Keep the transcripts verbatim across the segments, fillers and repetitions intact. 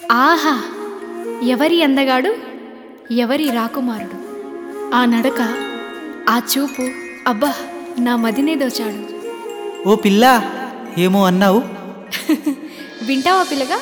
ఆహా! ఎవరి అందగాడు, ఎవరి రాకుమారుడు, ఆ నడక, ఆ చూపు, అబ్బా నా మదినే దోచాడు. ఓ పిల్లా, ఏమో అన్నావు? వింటావా పిల్లగా?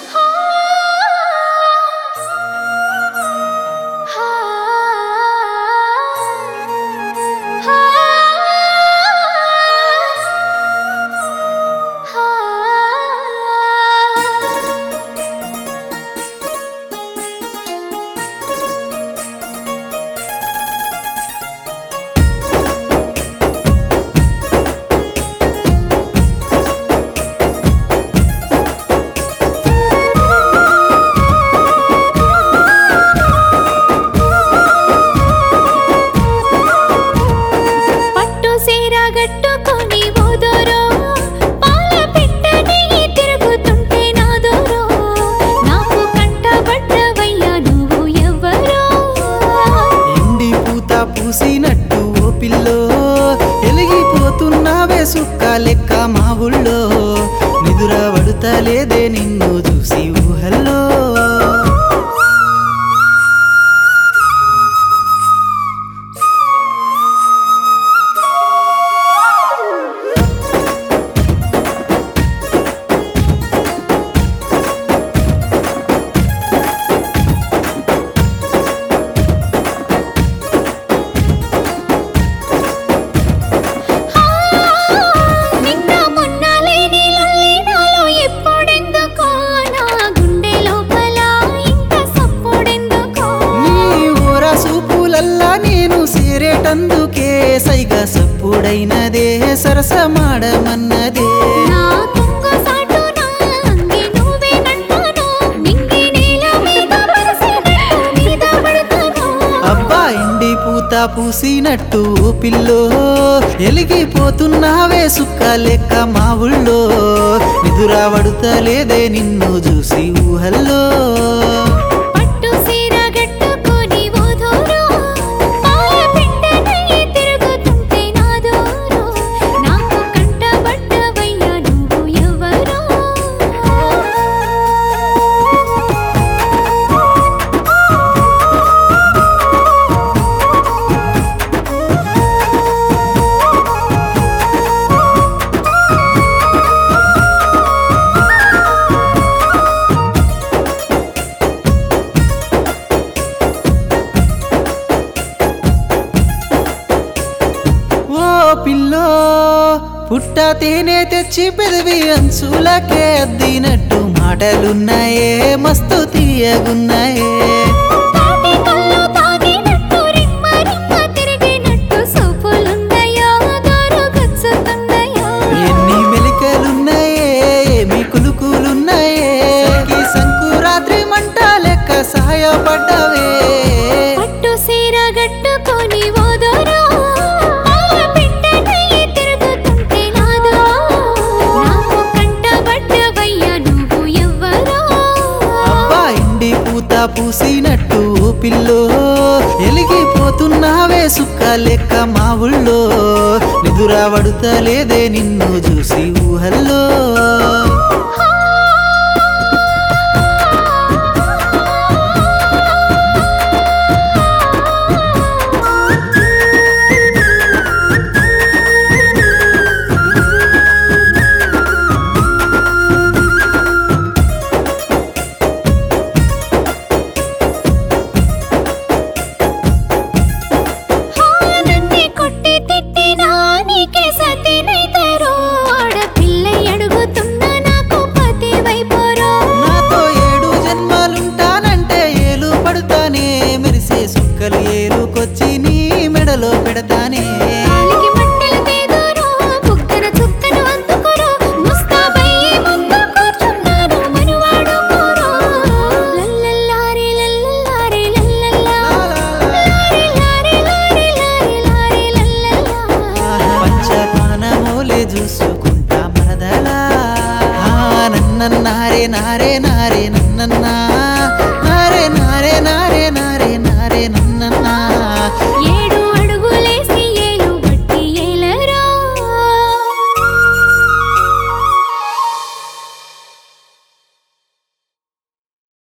పూసినట్టు ఓ పిల్లో ఎలిగిపోతున్నావే సుక్క లెక్క మా ఊళ్ళో, నిదుర పడుతలేదే నిన్ను చూసి ఊహల్లో. అందుకే సైగా సప్పుడైనదే సరసమాడమన్నదే. అబ్బా ఇండి పూత పూసినట్టు పిల్లో ఎలిగిపోతున్నావే సుక్క లెక్క మా ఊళ్ళో, నిదుర పడుతలేదే నిన్ను చూసి ఊహల్లో. పిల్లో పుట్ట తేనె తెచ్చి పెదవి అంచులకే అద్దినట్టు మాటలున్నాయే మస్తు తీయగున్నాయే. ఎన్ని మెలికలున్నాయే, ఏమి కులుకులున్నాయే, సంకురాత్రి మంట లెక్క సహాయపడ్డవే. పట్టు సీర గట్టుకొని పూసినట్టు పిల్లో ఎలిగిపోతున్నావే సుక్క లెక్క మా ఊళ్ళో, నిదుర పడుతలేదే నిన్ను చూసి ఊహల్లో. ఏలుకొచ్చి నీ మెడలో పెడతానే. పంచపానమోలే చూసుకుంటా మరదలా, నన్నన్నారే నారే నారే నన్నన్నా